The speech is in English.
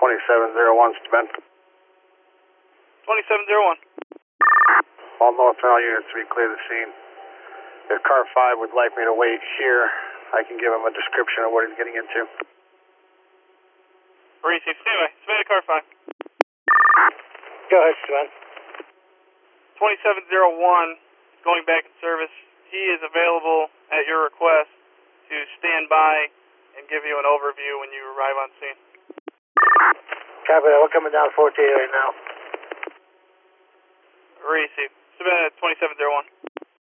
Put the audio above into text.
2701 to Ben. 2701. All north and all units to be clear of the scene. If car 5 would like me to wait here, I can give him a description of what he's getting into. Receive. Stay to car 5. Go ahead, Sven. 2701 going back in service. He is available at your request to stand by and give you an overview when you arrive on scene. Copy that. We're coming down 48 right now. Receive. Submit at 2701.